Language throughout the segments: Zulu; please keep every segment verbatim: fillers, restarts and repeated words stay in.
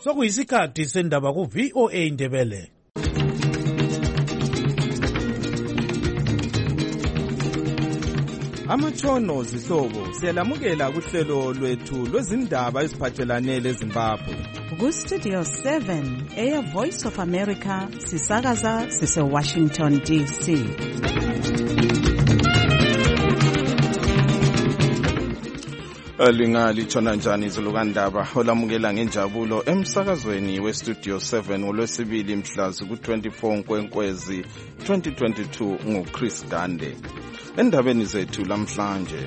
Sokuyisikhathi sendaba ku V O A Ndebele. Amatshono zihlobo siyalamukela kuhlelo lwethu lwezindaba eziphathelane leZimbabwe. Ku Studio seven, Air Voice of America, sisakaza sise Washington D C. Lingali tshona njani izolukandaba olamukela ngenjabulo emsakazweni we Studio seven ngolwesibili mhlazi ku twenty-four Nkwenkwezi twenty twenty-two nguChris Dande. Endabeni zethu lamhlanje,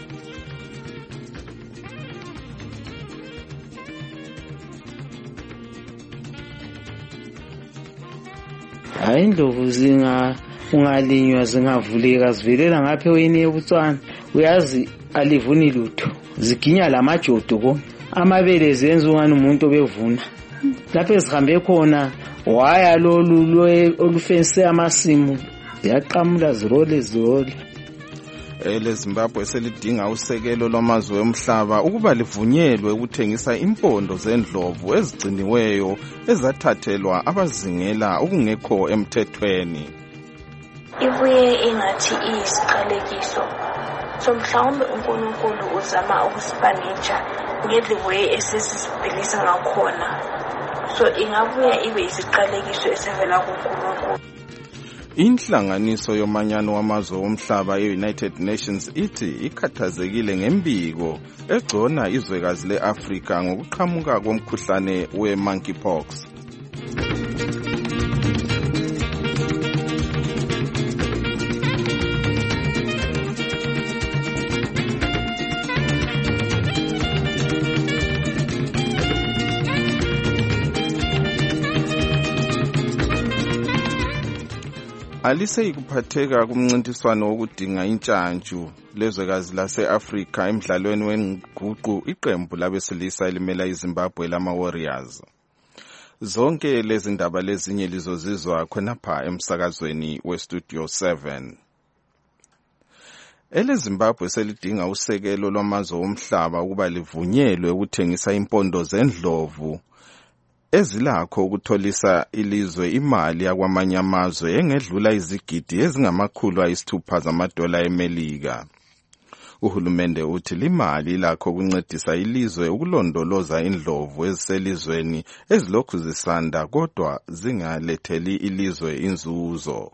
hayi indlovu zinga ungalinywa zingavuleka zivelela ngapha weni eButswana, uyazi alivuni lutho, ziginya lamajodo ko amabele zenza ungani umuntu obevuna lapho ezihambe khona waya lolu olufense amasimu yaqamula zirole zirole. eleZimbabwe selidinga usekelo lwamazwe omhlaba ukuba livunyelwe ukuthengisa impondo zendlovu ezigciniweyo ezathathelwa abazingela okungekho emthethweni. Ibuye ingathi iyisiqalekiso somhlawumbe uNkulunkulu uzama ukusipanisha ngendlela esesibhilisa ngakhona, so ingabuye ibe isiqalekiso esivela kuNkulunkulu. Inhlanganiso yomanyano wamazwe omhlaba ye-United Nations ithi ikhathazekile ngembiko egcona izwekazi le-Afrika ngokuqhamuka komkhuhlane we-monkeypox. Alisei kuphatheka kumncintiswano wokudinga intshantshu lezwekazi lase-Afrika emidlalweni wenguqu iqembu labesilisa elimela iZimbabwe lama Warriors. Zonke lezi ndaba lezinye lizozizwa khonapha emsakazweni we Studio seven. eleZimbabwe selidinga usekelo lwamazwe omhlaba ukuba livunyelwe ukuthengisa impondo zendlovu ezilakho ukutholisa ilizwe imali yakwamanye amazwe engedlula izigidi ezingamakhulu ayisithupha zamadola eMelika. Uhulumende uthi limali lakho ukuncedisa ilizwe ukulondoloza indlovu eziselizweni ezilokhu zisanda kodwa zingaletheli ilizwe inzuzo.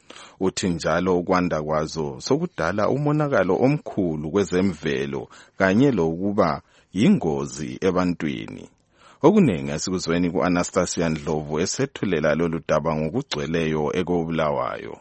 Uthi njalo ukwanda kwazo sokudala umonakalo omkhulu kwezemvelo kanye lokuba yingozi ebantwini. Okunengi asikuzweni ku-Anastasia Ndlovu esethulela lolu daba ngokugcweleyo ekobulawayo.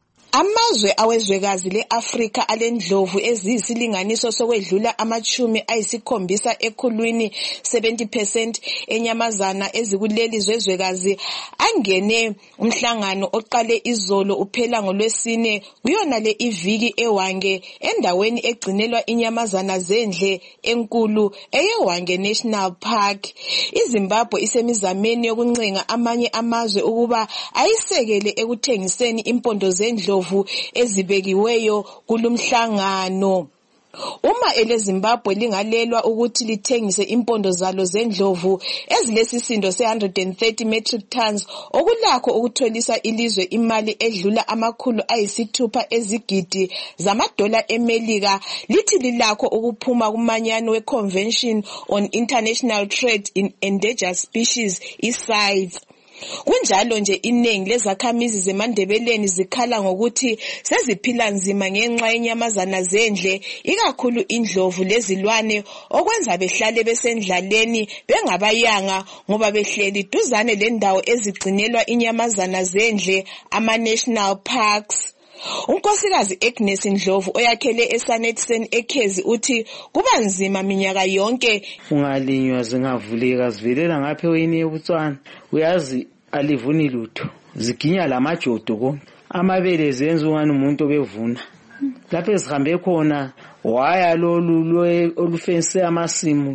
Amazwe awezwekazi le-Afrika alendlovu eziyisilinganiso sokwedlula amachumi ayisikhombisa ekhulwini seventy percent enyamazana ezikuleli zwezwekazi angene umhlangano oqale izolo uphela ngolwesine kuyona le iviki eWange endaweni egcinelwa inyamazana zendle enkulu eyeWange National Park. iZimbabwe isemizameni yokuncenga amanye amazwe ukuba ayisekele ekuthengiseni impondo zendlovu ezibekiweyo kulumhlangano. Uma eleZimbabwe lingalelwa ukuthi lithengise impondo zalo zendlovu ezilesisindo se one hundred thirty metric tons okulakho ukutholisa ilizwe imali edlula amakhulu ayisithupha ezigidi zamadola eMelika, lithi lilakho ukuphuma kumanyano we-Convention on International Trade in Endangered Species, I S A I V. Kunjalo nje iningi lezakhamizi zeMandebeleni zikhala ngokuthi seziphila nzima ngenxa yenyamazana zendle ikakhulu indlovu lezilwane okwenza behlale besendlaleni bengabayanga ngoba behleli duzane lendawo ezigcinelwa inyamazana zendle ama-national parks. Unkosikazi Agnes Ndlovu oyakhele eSanetsen eKhezi uthi kuba nzima minyaka yonke ungalinywa zingavuleka zivelela ngapha weni eButswana, uyazi alivuni lutho, ziginya lamajodo ko amabele zenza ungani umuntu obevuna lapho ezihambe khona waya lolu olufense amasimu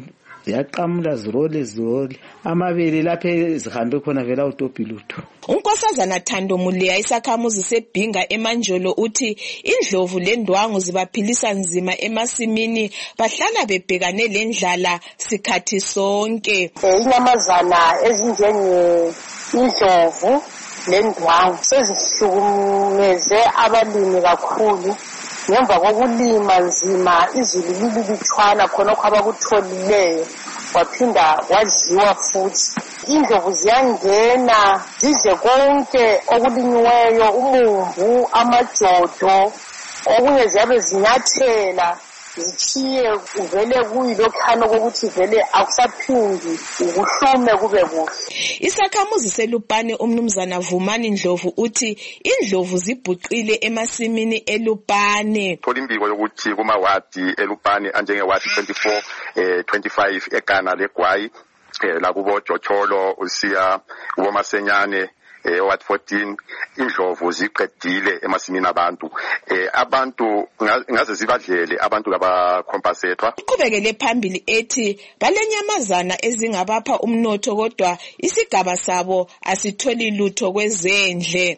ziyaqamula zirole zirole amabele lapha ezihambe khona vela utophi lutho. uNkosazana Thando Muleya isakhamuzi seBhinga eManjolo uthi indlovu lendwangu zibaphilisa nzima emasimini bahlala bebhekane lendlala sikhathi sonke. Inyamazana ezinjenge indlovu lendwangu sezihlukumeze abalimi kakhulu ngemva kokulima nzima izulu lililitshwana khonokho abakutholileyo waphinda wadliwa futhi. Indlovu ziyangena zidle konke okulinyiweyo, umumbu, amajodo, okunye ziyabe zinyathela zichiye uvele kuyilokhano kokuthi vele akusaphindi ukuhlume kube kuhle. Isakhamuzi seLupane umnumzana Vumani Ndlovu uthi indlovu zibhuqile emasimini eLupane. Tholimbiko yokuthi kumawadi eLupane anjenge wadi twenty-four eh twenty-five eGana leGwayi eh la kubo Jocholo usiya kubo Masenyane eh ward fourteen indlovu ziqedile emasimini abantu eh abantu ngaze zibadlele abantu laba compensatwa. Iqhubekele phambili ethi balenyamazana ezingabapha umnotho kodwa isigaba sabo asitholi lutho kwezendle.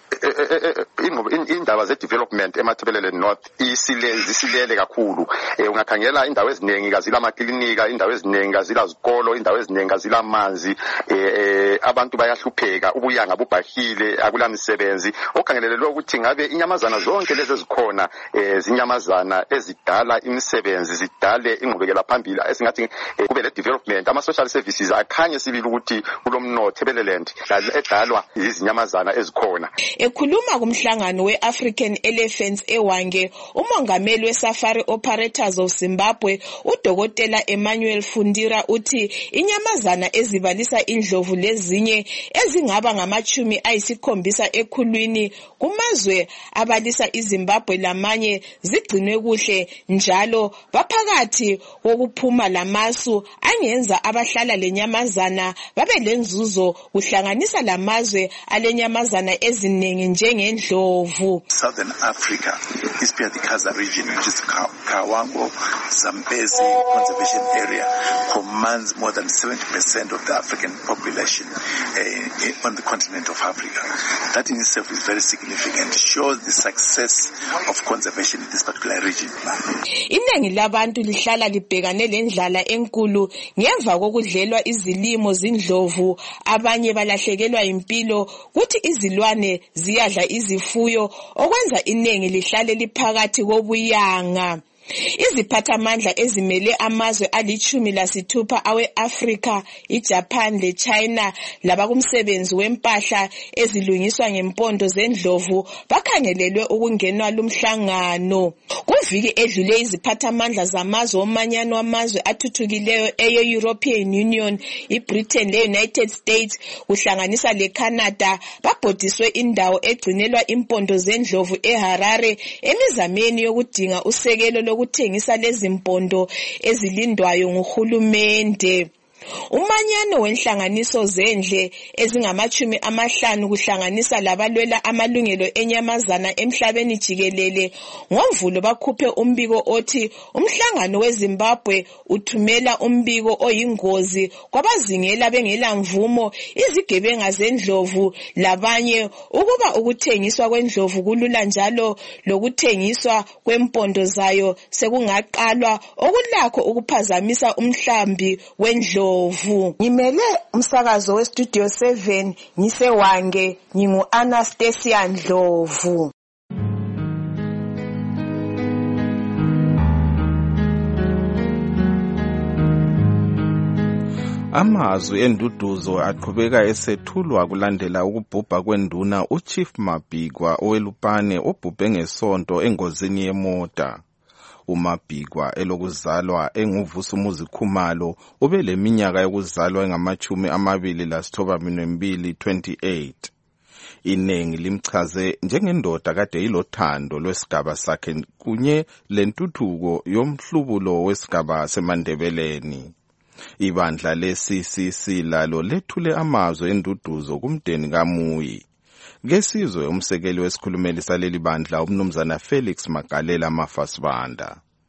Indaba ze-development emathebelele north isilele kakhulu. Ungakhangela indawo eziningi kazila amaklinika, indawo eziningi kazila zikolo, indawo eziningi kazila amanzi. Abantu bayahlupheka, ubuyanga bubhahile, akula misebenzi. Okhangelelwe ukuthi ngabe inyamazana zonke lezi ezikhona zinyamazana ezidala imisebenzi, zidale ingqubekela phambili esingathi kube le development. Ama social services akhanye sibili ukuthi kulomnotho thebeleland edalwa izinyamazana ezikhona. Ekhuluma kumhlangano we-African Elephants eWange, umongameli we-Safari Operators of Zimbabwe, uDokotela Emmanuel Fundira uthi inyamazana ezibalisa indlovu lezinye ezingaba ngamachumi ayisikhombisa ekhulwini kumazwe abalisa iZimbabwe lamanye zigcinwe kuhle njalo baphakathi wokuphuma lamasu angenza abahlala lenyamazana babe lenzuzo kuhlanganisa lamazwe alenyamazana eziningi njengendlovu. Southern Africa, Ispiatikaza region, which is Kawango, Zambezi conservation area, commands more than seventy percent of the African population uh, on the continent of Africa. That in itself is very significant, shows the success of conservation in this particular region. Iningi labantu lihlala libhekane lendlala enkulu ngemva kokudlelwa izilimo zindlovu, abanye balahlekelwa impilo kuthi izilwane ziyadla izifuyo okwenza iningi lihlale liphakathi kobuyanga. Iziphathamandla ezimele amazwe alichumi lasithupha awe-Afrika, iJapan leChina labakumsebenzi wempahla ezilungiswa ngempondo zendlovu bakhangelelwe ukungenwa lumhlangano. Kuviki edlule iziphathamandla zamazwe omanyano wamazwe athuthukileyo eye-European Union, iBritain le-United States kuhlanganisa leCanada babhodiswe indawo egcinelwa impondo zendlovu eHarare emizameni yokudinga usekelo ukuthengisa lezi mpondo ezilindwayo nguhulumende. Umanyano wenhlanganiso zendle ezingamachumi amahlanu kuhlanganisa labalwela amalungelo enyamazana emhlabeni jikelele ngoMvulo bakhuphe umbiko othi umhlangano weZimbabwe uthumela umbiko oyingozi kwabazingela bengela mvumo izigebenga zendlovu labanye ukuba ukuthengiswa kwendlovu kulula njalo lokuthengiswa kwempondo zayo sekungaqalwa okulakho ukuphazamisa umhlambi wendlovu. Ngimele umsakazo weStudio seven ngiseWange, ngingu Anastasia Ndlovu. Amazwi enduduzo aqhubeka esethulwa kulandela ukubhubha kwenduna uChief Mabhikwa oweLupane obhubhe ngesonto engozini yemota. uMabhikwa elokuzalwa enguvusumuzi Khumalo ube leminyaka yokuzalwa engamachumi amabili lasithoba minwembili twenty-eight. Inengi limchaze njengendoda kade ilothando lwesigaba sakhe kunye lentuthuko yomhlubulo wesigaba seMandebeleni. Ibandla le-C C C lalo lethule amazwi enduduzo kumdeni kaMuyi. Ngesizwe umsekeli wesikhulumeli saleli bandla umnumzana Felix Magalela Mafasibanda.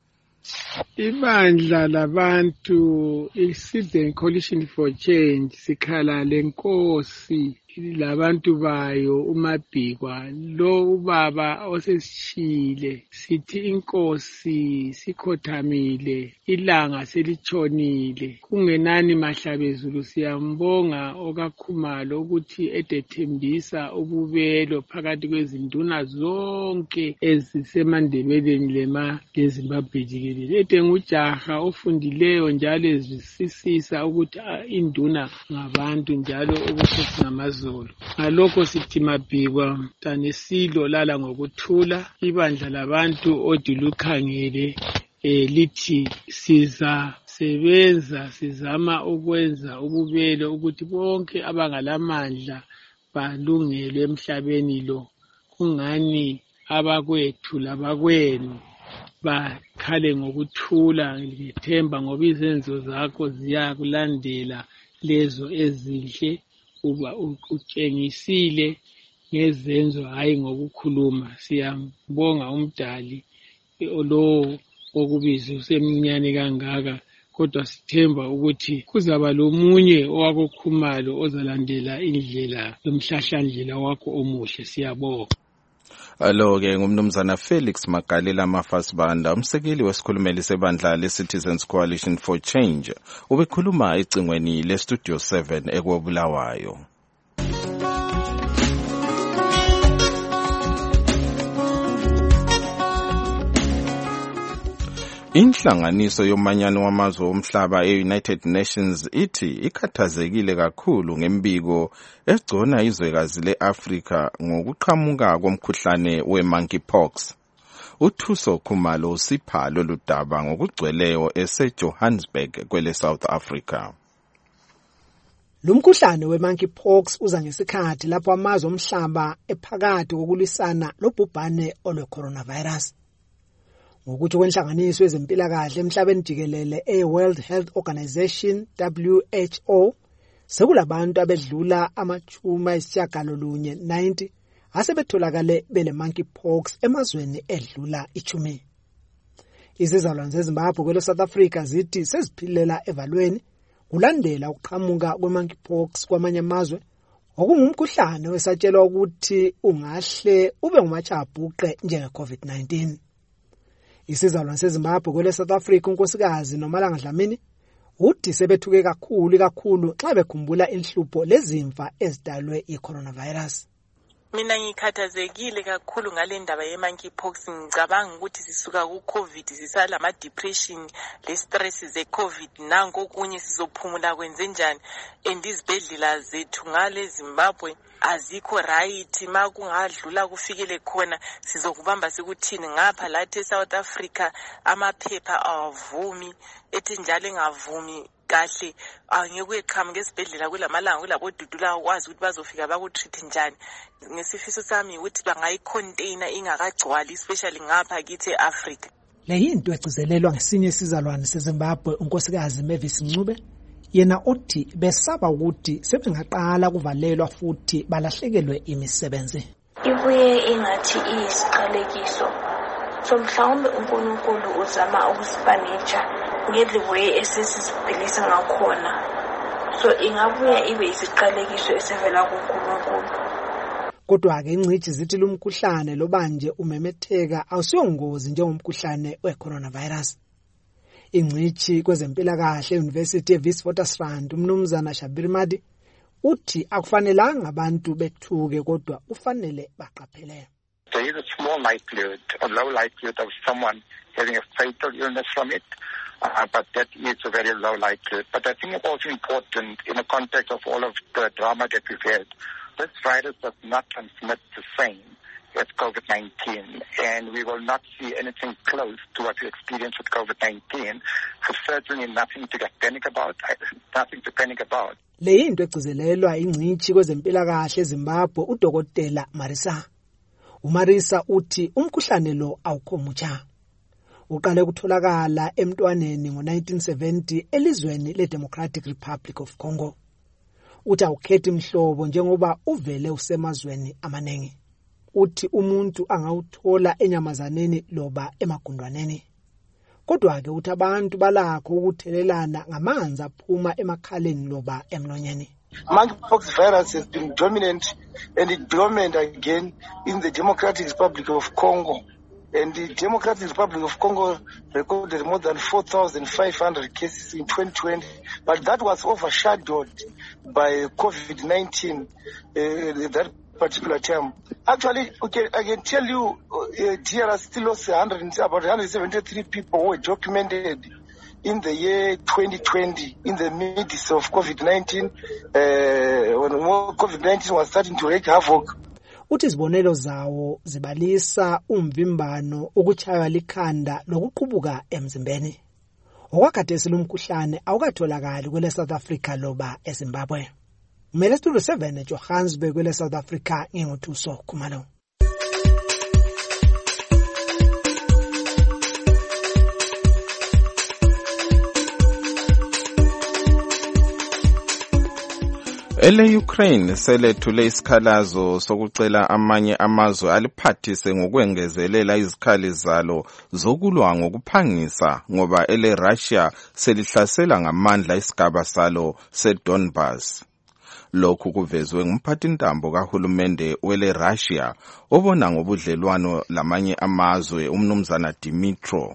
Ibandla labantu iSydney Coalition for Change sikhala lenkosi labantu bayo uMabhikwa lo ubaba osesishile sithi inkosi sikhothamile ilanga selitshonile kungenani Mahlabezulu siyambonga okaKhumalo ukuthi edethembisa ububelo phakathi kwezinduna zonke ezisemandebeleni lema leZimbabwe jikelele ede ngujaha ofundileyo njalo ezisisisa ukuthi induna ngabantu njalo ubukhosi ngamazulu ngalokho sithi Mabhikwa tanesilo lala ngokuthula ibandla labantu odilukhangele eh lithi siza sebenza sizama ukwenza ububelo ukuthi bonke abangalamandla balungele emhlabeni lo kungani abakwethu labakwenu bakhale ngokuthula ngithemba ngoba izenzo zakho ziyakulandela lezo ezinhle uba utshengisile ngezenzo hayi ngokukhuluma siyambonga umdali lo okubiza usemnyane kangaka kodwa sithemba ukuthi kuzaba lomunye owakoKhumalo ozalandela indlela yomhlahlandlela wakho omuhle siyabonga. Alo-ke ngumnumzana Felix Magalela Mafasibanda umsekeli wesikhulumeli sebandla le-Citizens Coalition for Change ubekhuluma ecingweni le-Studio seven ekwabulawayo. Inhlanganiso yomanyano wamazwe omhlaba e-United Nations ithi ikhathazekile kakhulu ngembiko egcona izwekazi le-Afrika ngokuqhamuka komkhuhlane we-monkeypox. uThuso Khumalo usipha lolu daba ngokugcweleyo ese-Johannesburg kwele South Africa. Lumkhuhlane we-monkeypox uza ngesikhathi lapho amazwe omhlaba ephakathi kokulisana lobhubhane olwe-coronavirus. Ngokuthi kwenhlanganiso yezempilakahle emhlabeni jikelele e-World Health Organization W H O sekulabantu abedlula amachuma ayisishiyagalolunye ninety asebetholakale bele monkeypox emazweni edlula ichumi. Izizalwane zeZimbabwe kwele South Africa zithi seziphilela evalweni kulandela ukuqhamuka kwe-monkeypox kwamanye amazwe okungumkhuhlane wesatshelwa ukuthi ungahle ube ngumachabhuqe njenge-COVID nineteen. Isizalwane seZimbabwe kwele South Africa unkosikazi Nomalanga Dlamini uthi sebethuke kakhulu kakhulu xa bekhumbula inhlupho lezimfa ezidalwe yi-coronavirus. Mina ngikhathazekile kakhulu ngale ndaba ye-monkeypox ngicabanga ukuthi sisuka ku-COVID sisala ama-depression le-stress ze-COVID nanko kunye sizophumula kwenze njani and izibhedlela zethu ngale Zimbabwe azikho right ma kungadlula kufikele khona sizokubamba sikuthini ngapha lathi eSouth Africa amaphepha awavumi ethi njalo engavumi kahle angeke eqhamuke esibhedlela kulamalanga kulabodudula akwazi ukuthi bazofika bakutreat njani ngesifiso sami ukuthi bangayicontainer ingakagcwali especially ngapha kithi eAfrica. Le yinto egcizelelwa ngesinye isizalwane seZimbabwe unkosikazi Mavis Ncube yena uthi besaba ukuthi sebengaqala kuvalelwa futhi balahlekelwe imisebenzi. Ibuye ingathi iyisiqalekiso so mhlawumbe uNkulunkulu uzama ukusipanisha ngedliwe esesisiphilisa ngakhona so ingabuya ibe isiqalekiso esevela kuNkulunkulu. Kodwa ke ingcithi zithi lumkhuhlane lobanje umemetheka awusiyongozi njengomkhuhlane we-coronavirus. Ingcithi kwezempilakahle eUniversity eWitwatersrand umnumzana Shabirimadi uthi akufanelanga abantu bethuke kodwa ufanele baqaphele. There is a small likelihood, a low likelihood of someone having a fatal illness from it, uh, but that is a very low likelihood. But I think it's also important in the context of all of the drama that we've had. This virus does not transmit the same as COVID nineteen, and we will not see anything close to what we experienced with COVID nineteen. So certainly nothing to get panic about, nothing to panic about. Le yinto egcizelelwa ingcithi kwezempilakahle eZimbabwe uDokotela Marisa. uMarisa uthi umkhuhlane lo awukho mutsha. Uqale kutholakala emntwaneni ngo nineteen seventy elizweni leDemocratic Republic of Congo. Uthi awukhethi imhlobo njengoba uvele usemazweni amanengi. Uthi umuntu angawuthola enyamazaneni loba emagundwaneni. kodwa-ke uthi abantu balakho ukuthelelana ngamanzi aphuma emakhaleni loba emlonyeni. Monkeypox virus has been dominant and dominant again in the Democratic Republic of Congo. And the Democratic Republic of Congo recorded more than four thousand five hundred cases in twenty twenty, but that was overshadowed by COVID nineteen uh, at that particular time. Actually, okay, I can tell you, uh, D R S still lost one hundred, about one hundred seventy-three people who were documented in the year twenty twenty, in the midst of COVID nineteen, uh, when COVID nineteen was starting to wreak havoc. Uthi izibonelo zawo zibalisa umvimbano, ukuchaywa likhanda nokuqubuka emzimbeni. Okwakhathesi lumkhuhlane awukatholakali kwele South Africa loba eZimbabwe. Umele Studio seven eJohannesburg kwele South Africa nginguThuso Khumalo. Ele Ukraine selethule isikhalazo sokucela amanye amazwe aliphathise ngokwengezelela izikhali zalo zokulwa ngokuphangisa ngoba ele Russia selihlasela ngamandla isigaba salo seDonbas. Lokhu kuvezwe ngumphathintambo kahulumende wele Russia obona ngobudlelwano lamanye amazwe umnumzana Dimitro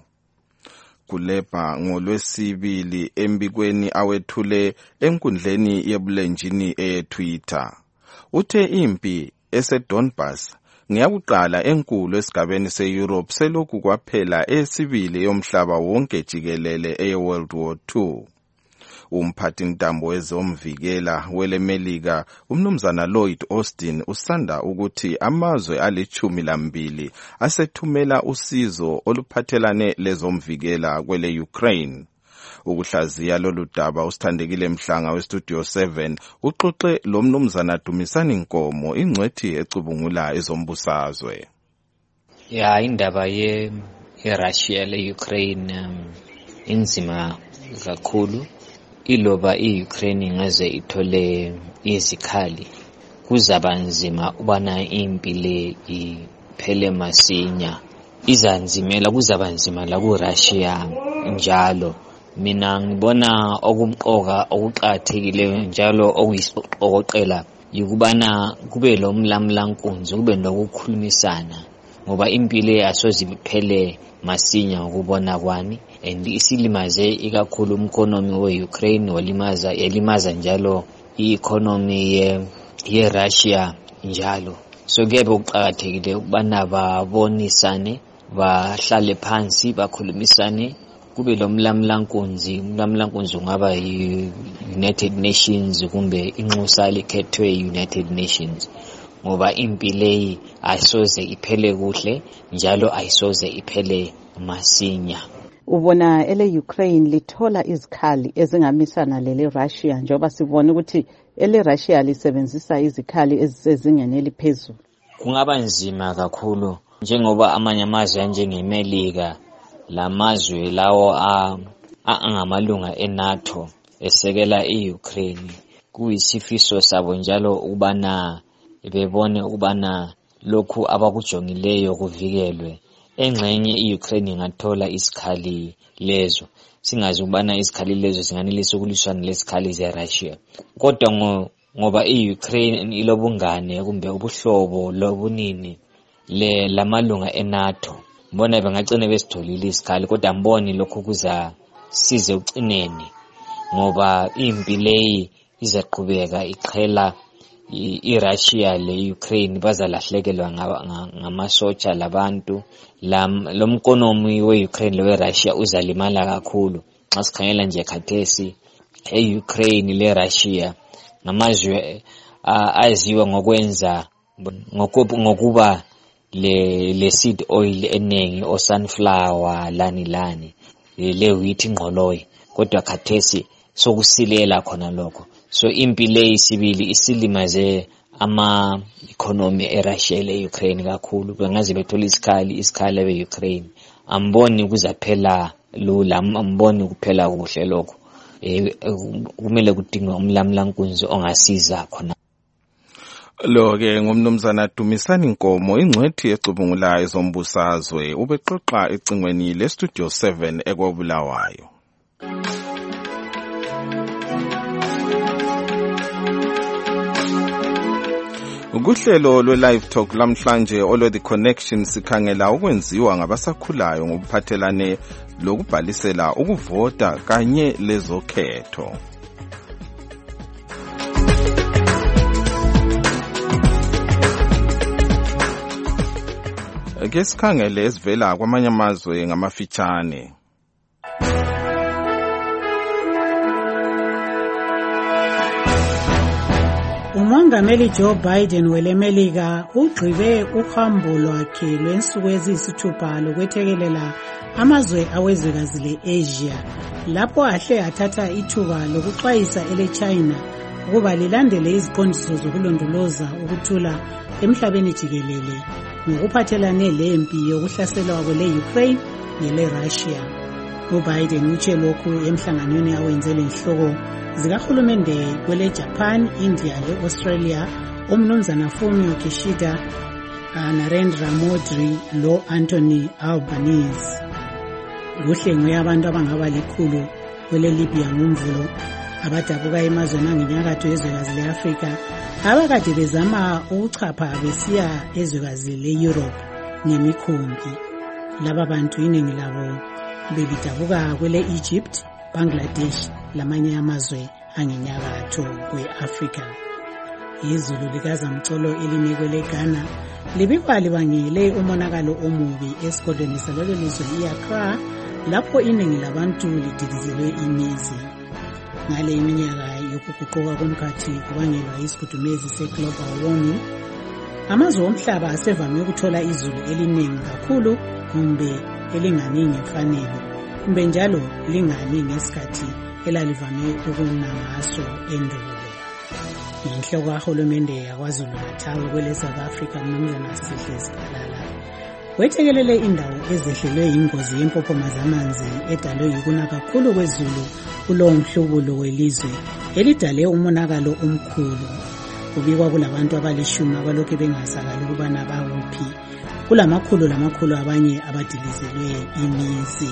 Kuleba ngolwesibili embikweni awethule enkundleni yebulenjini eTwitter. Uthe impi eseDonbas ngiyakuqala enkulu esigabeni seEurope selokhu kwaphela esibili yomhlaba wonke jikelele eWorld War Two. Umphathintambo wezomvikela welemelika umnumzana Lloyd Austin usanda ukuthi amazwe alichumi lambili asethumela usizo oluphathelane lezomvikela kwele Ukraine. Ukuhlaziya lolu daba usithandekile Mhlanga weStudio seven uxoxe lo mnumzana Dumisani Nkomo ingcwethi ecubungula ezombusazwe. Ya indaba ye eRussia leUkraine um, inzima kakhulu. Iloba iUkraine ngaze ithole izikhali kuzaba nzima ubana impi le iphele masinya. Izanzimela kuzaba nzima la kuRussia njalo. Mina ngibona okumqoka okuqathekile njalo okuyisiqoqela yikubana kube lo mlamlankunzi kube nokukhulumisana ngoba impilo asoze iphele masinya ukubona kwani and isilimaze ikakhulu umkonomi weUkraine walimaza yalimaza njalo ieconomy ye yeRussia njalo. So kebe ukuqhakathekile ukubana babonisane bahlale phansi bakhulumisane kube lo mlamlankunzi umlamlankunzi ungaba yiUnited Nations kumbe inxusa likhethwe United Nations ngoba impilo ayisoze iphele kuhle njalo ayisoze iphele masinya. Ubona ele Ukraine lithola izikhali ezingamisana lele Russia njoba sibona ukuthi ele Russia lisebenzisa izikhali ezisezingeni eliphezulu. Kungaba nzima kakhulu njengoba amanye amazwe njengeMelika lamazwe lawo angamalunga eNATO esekela iUkraine kuyisifiso sabo njalo ubana bebone ukubana lokhu abakujongileyo kuvikelwe. Engxenye iUkraine ingathola isikhali lezo singazi ukubana isikhali lezo zinganelisa ukulwisana lesikhali zeRussia kodwa ngo ngoba iUkraine ilobungane kumbe ubuhlobo lobunini le lamalunga eNATO mbona bengagcina besitholile isikhali kodwa mboni lokhu kuza size ucineni ngoba impi leyi izaqhubeka iqhela iRussia leUkraine bazalahlekelwa ngamasotsha labantu lomkonomi weUkraine leRussia uzalimala kakhulu xa sikhangela nje khathesi eUkraine leRussia namazwe aziwa ngokwenza ngokuba le le seed oil enengi o sunflower lani lani le wheat ingqoloyi kodwa khathesi sokusilela khona lokho. So impi le isibili isilimaze ama economy eRussia leUkraine kakhulu bengaze bethola isikhali isikhali eUkraine amboni kuzaphela lula amboni kuphela kuhle lokho kumele kudingwe umlamlankunzi ongasiza khona. Lo-ke ngumnumzana Dumisani Nkomo, ingcwethi ecubungulayo zombusazwe, ubexoxa ecingweni leStudio seven ekwabulawayo. Ukuhlelo lwe-Live Talk lamhlanje olwe The Connection sikhangela ukwenziwa ngabasakhulayo ngokuphathelane lokubhalisela ukuvota kanye lezokhetho. Ke sikhangele esivela kwamanye amazwe ngamafitshane. Umongameli Joe Biden welemelika ugqibe uhambo lwakhe lwensuku eziyisithupha lokwethekelela amazwe awezwekazi le-Asia, lapho ahle athatha ithuba lokuxwayisa ele-China ukuba lilandele iziqondiso zokulondoloza ukuthula emhlabeni jikelele ngokuphathelane lempi yokuhlaselwa kwele-Ukraine nele-Russia. UBiden utshe lokhu emhlanganweni awenze lenhloko zikahulumende kwele Japan, India le-Australia umnumzana Fumio Kishida, Narendra Modi lo Anthony Albanese. Kuhlengwe yabantu abangaba likhulu kwele Libya ngomvulo abadabuka emazweni angenyakatho yezwekazi le-Afrika abakade bezama ukuchapha besiya ezwekazi le-Europe ngemikhumbi. Laba bantu iningi labo bebidabuka kwele Egypt, Bangladesh lamanye amazwe angenyakatho kwe-Afrika. Izulu likazamcolo elinikwe leGhana libikwa libangele umonakalo omubi esigodlweni salelo lizwe i-Accra, lapho iningi labantu lidikizelwe imizi. Ngale iminyaka yokuguquka komkhathi kubangelwa isigudumezi se-global warming, amazwe omhlaba asevame ukuthola izulu eliningi kakhulu kumbe elingani ngemfanelo, kumbe njalo lingani ngesikhathi elalivame ukuna ngaso endulo. Inhloko kahulumende yakwaZulu Natal kwele South Africa umnumzana Sihle Zikalala wethekelele indawo ezehlelwe ingozi yempophoma zamanzi edalwe yikuna kakhulu kwezulu kulowo mhlubulo welizwe elidale umonakalo omkhulu. Kubikwa kulabantu abalishumi abalokhu bengasakali ukubana bawuphi, kulamakhulu lamakhulu abanye abadilizelwe imizi.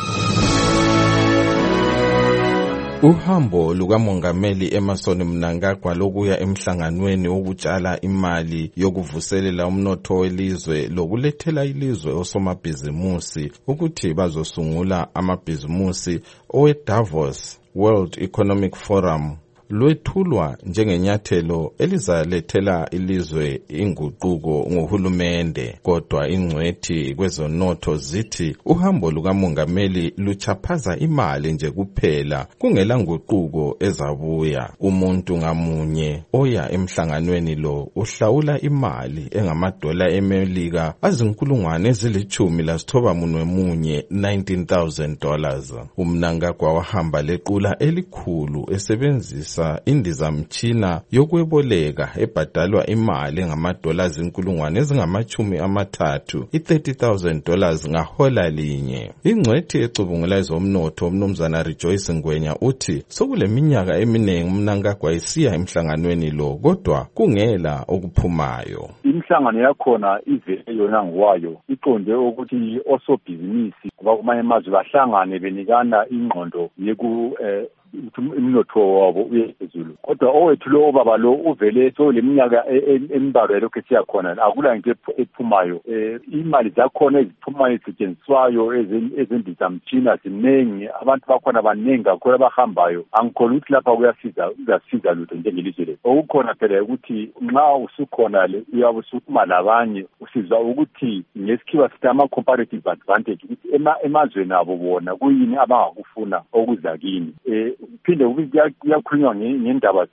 Uhambo lukamongameli Emmerson Mnangagwa lokuya emhlanganweni wokutshala imali yokuvuselela umnotho welizwe lokulethela ilizwe osomabhizimusi ukuthi bazosungula amabhizimusi owe-Davos World Economic Forum lwethulwa njengenyathelo elizalethela ilizwe inguquko ngohulumende. Kodwa ingcwethi kwezonotho zithi uhambo lukamongameli luchaphaza imali nje kuphela, kungela nguquko ezabuya. Umuntu ngamunye oya emhlanganweni lo uhlawula imali engamadola emelika azinkulungwane ezilithumi lasithoba munwe munye, nineteen thousand dollars. Umnangagwa wahamba lequla elikhulu esebenzisa indizamtshina yokweboleka ebhadalwa imali ngamadola azinkulungwane ezingamachumi amathathu, i-thirty thousand dollars ngahola linye. Ingcwethi ecubungula ezomnotho umnumzana Rejoice Ngwenya uthi sokule minyaka eminengi Mnangagwa isiya emhlanganweni lo kodwa kungela okuphumayo. Imhlangano yakhona ivele yona ngwayo iqonde ukuthi osobhizinisi kuba kumanye amazwe bahlangane benikana ingqondo yeku eh, umnotho wabo uyephezulu. Kodwa owethu lo baba lo uvele so leminyaka embalwa lokho siyakhona akula into ephumayo. Imali zakhona eziphumayo ezisetshenziswayo ezindizamtshina ziningi, abantu bakhona baningi kakhulu abahambayo. Angikholwa ukuthi lapha kuyasiza kuyasiza lutho njengelizwe lethu. Okukhona phela ukuthi nxa usukhona le uyabe usukuma labanye usizwa ukuthi ngesikhiwa sithi ama-comparative advantage ukuthi emazweni abo bona kuyini abangakufuna okuza kini. Phinde kuyakhulunywa ngendaba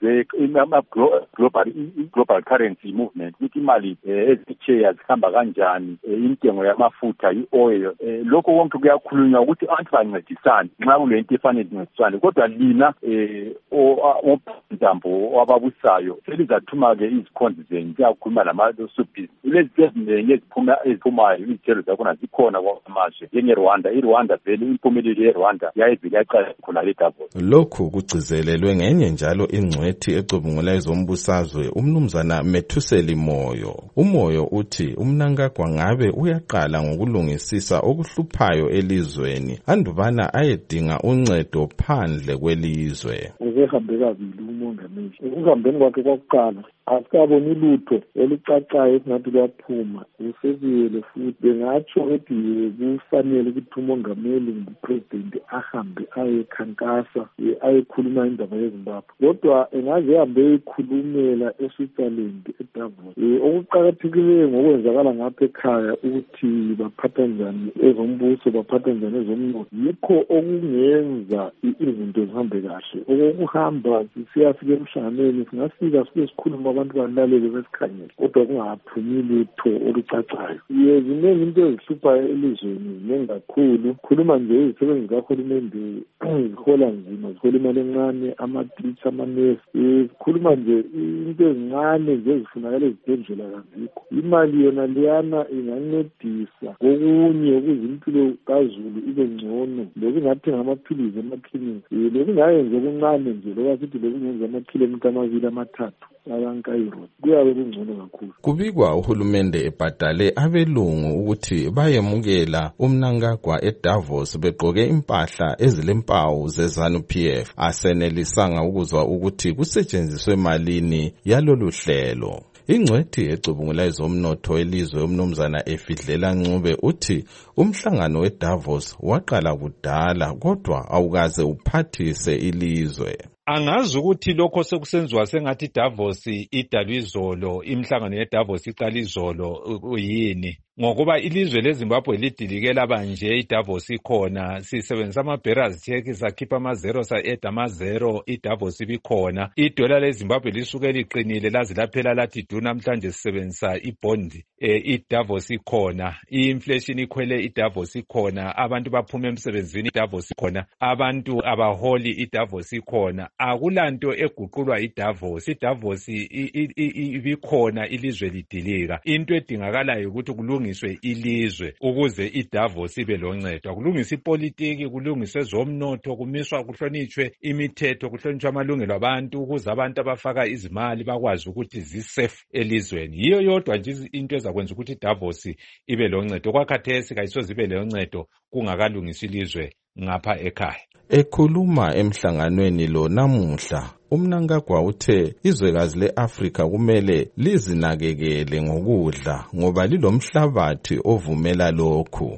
ze-global global currency movement ukuthi imali ezitsheya zihamba kanjani, intengo yamafutha, i-oil, lokho konke kuyakhulunywa ukuthi abantu bancedisane nxa kulento efanele incedisane. Kodwa lina ontambo wababusayo selizathuma-ke izikhonzi zenu ziyakhuluma lamasubhizinisi. Lezi eziningi eziphumayo izithelo zakhona zikhona kwamazwe njengeRwanda. iRwanda vele impumelelo yeRwanda yayivele yaqala khona le Davos. lokhu kugcizelelwe ngenye njalo ingcwethi ecubungula ezombusazwe umnumzana Methuseli Moyo. Umoyo uthi uMnangagwa ngabe uyaqala ngokulungisisa okuhluphayo elizweni andubana ayedinga uncedo phandle kwelizwe. Uzehambe kabili umongameli. Ukuhambeni kwakhe kokuqala asikaboni lutho olucacayo esingathi kuyaphuma. Usebuyele futhi bengatsho ukuthi kufanele ukuthi umongameli ngupresident ahambe ayekhankasa ayekhuluma indaba yeZimbabwe. Kodwa engaze ehambe eyikhulumela eSwitzerland eDavos. Okuqakathekileyo ngokwenzakala ngapha ekhaya ukuthi baphatha njani ezombuso baphatha njani ezomnotho yikho okungenza izinto zihambe kahle. Okokuhamba siyafika emhlanganweni singafika sibe sikhuluma abantu balalele besikhangele kodwa kungaphumi lutho olucacayo. Ziningi into ezihluphayo elizweni ziningi kakhulu. Khuluma nje izisebenzi zikahulumende zihola nzima, zihola imali encane, ama-teacher, ama-nurse. Zikhuluma nje into ezincane nje ezifunakala ezibhedlela kazikho. Imali yona liyana ingancedisa kokunye ukuze impilo kaZulu ibe ngcono. Lokungathenga amaphilisi emakliniki. Lokungayenza okuncane nje loba sithi lokungenza amakhilomitha amabili amathathu abankairo kuyabe kungcono kakhulu. Kubikwa uhulumende ebhadale abelungu ukuthi bayemukela uMnangagwa eDavos begqoke impahla ezilempawu zeZANU-P F. Asenelisanga ukuzwa ukuthi kusetshenziswe malini yalolu hlelo. Ingcwethi ecubungula ezomnotho elizwe umnumzana Efidlela Ncube uthi umhlangano weDavos waqala kudala kodwa awukaze uphathise ilizwe. Angazi ukuthi lokho sekusenziwa sengathi Davos idalwe izolo, imhlangano yeDavos iqala izolo yini. Ngokuba ilizwe leZimbabwe lidilikela banje iDavos ikhona, sisebenzisa ama-bearers check sakhipha ama-zero sa-add ama-zero, iDavos ibikhona. Idola leZimbabwe lisuke liqinile laze laphela lathi du namhlanje sisebenzisa ibond, eh, iDavos ikhona. I-inflation ikhwele iDavos ikhona, abantu baphuma emsebenzini iDavos ikhona, abantu abaholi iDavos ikhona. Akulanto eguqulwa iDavos, iDavos ibikhona ilizwe lidilika. Into edingakalayo ukuthi kulungiswe ilizwe ukuze iDavos ibe loncedo. Kulungiswa ipolitiki, kulungiswe ezomnotho, kumiswa kuhlonitshwe imithetho, kuhlonitshwe amalungelo abantu ukuze abantu abafaka izimali bakwazi ukuthi zisafe elizweni. Yiyo yodwa nje into ezakwenza ukuthi iDavos ibe loncedo. Kwakhathesi kayisoze ibe loncedo kungakalungiswa ilizwe ngapha ekhaya. Ekhuluma emhlanganweni lo namuhla uMnangagwa uthe izwekazi leAfrika kumele lizinakekele ngokudla ngoba lilomhlabathi ovumela lokhu.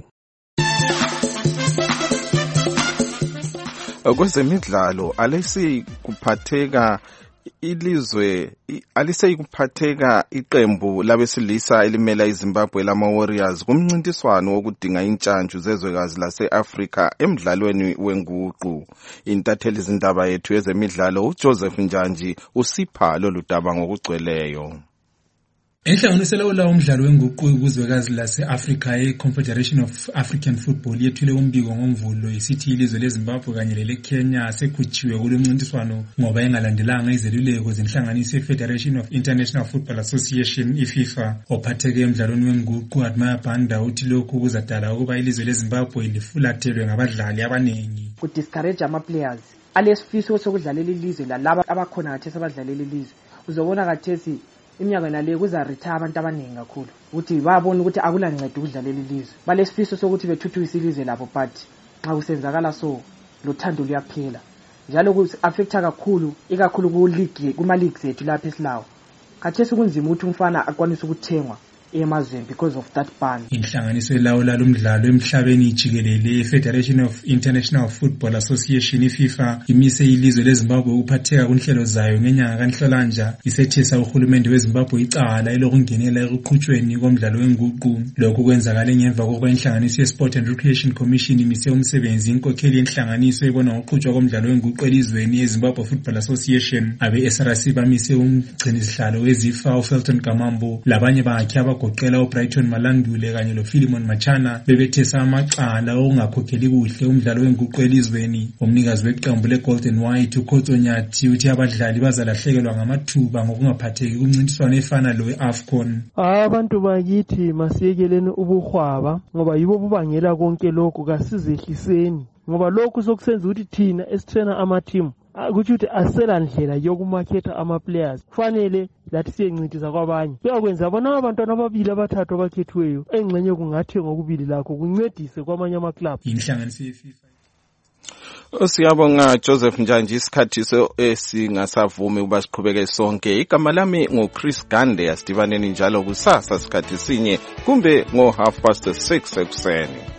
Kwezemidlalo alesi kuphatheka ilizwe alisey kuphatheka iqembu labesilisa elimela iZimbabwe lama Warriors kumncintiswano wokudinga intshantshu zezwekazi laseAfrika emidlalweni wenguqu. Intatheli izindaba yethu yezemidlalo uJoseph Njanji usipha lolu daba ngokugcweleyo. Inhlanganisela olawo umdlalo wenguqu kuzwekazi lase-Africa ye-Confederation of African Football yethule umbiko ngomvulo isithi ilizwe leZimbabwe kanye leleKenya sekhutshiwe kulo mncintiswano ngoba engalandelanga izeluleko zenhlanganiso ye-Federation of International Football Association iFIFA ophatheke emdlalweni wenguqu. Admire Banda uthi lokhu kuzadala ukuba ilizwe leZimbabwe lifulathelwe ngabadlali abaningi. Kudiscourage ama-players alesifiso sokudlalela ilizwe lalaba abakhona kathesi abadlalela ilizwe. Uzobona kathesi iminyaka nale kuzaretire abantu abaningi kakhulu ukuthi babone ukuthi akulancedo ukudlalela ilizwe. Balesifiso sokuthi bethuthukise ilizwe labo but nxa kusenzakala so lothando luyaphela. Njalo ku-affecta kakhulu ikakhulu ku-league kuma-leagues ethu lapha esilawo. Khathesi kunzima ukuthi umfana akwanise ukuthengwa emazweni because of that ban. Inhlanganiso elawula lumdlalo emhlabeni jikelele Federation of International Football Association iFIFA imise ilizwe leZimbabwe ukuphatheka kunhlelo zayo ngenyanga kaNhlolanja isethesa uhulumende weZimbabwe icala elokungenela ekuqhutshweni komdlalo wenguqu. Lokhu kwenzakala ngemva kokuba inhlanganiso yeSport and Recreation Commission imise umsebenzi inkokheli yenhlanganiso ebona ngokuqhutshwa komdlalo wenguqu elizweni yeZimbabwe Football Association. Abe-S R C bamise umgcinisihlalo weZIFA uFelton Kamambo labanye bakhe goqela uBrighton Malandule kanye loPhilemon Machana bebethesa amacala okungakhokheli kuhle umdlalo wenguqu elizweni. Umnikazi weqembu leGolden White uKhotsonyathi uthi abadlali bazalahlekelwa ngamathuba ngokungaphatheki kumncintiswano efana lo weAFCON. Abantu bakithi masiyekeleni ubuhwaba ngoba yibo bubangela konke lokhu, kasizehliseni. ngoba lokhu sokusenza ukuthi thina esitrainer ama-team kuthi ukuthi asela ndlela yokumaketha ama-players kufanele lathi siyencintisa kwabanye kuyakwenza bona abantwana ababili abathathu abakhethiweyo engxenye kungathi ngokubili lakho kuncedise kwamanye ama-club. Inhlanganiso yeFIFA. Siyabonga Joseph Njanji, isikhathi esingasavumi ukuba siqhubeke sonke. Igama lami nguChris Gande, asidibaneni njalo kusasa sikhathi sinye kumbe ngo half past six ekuseni.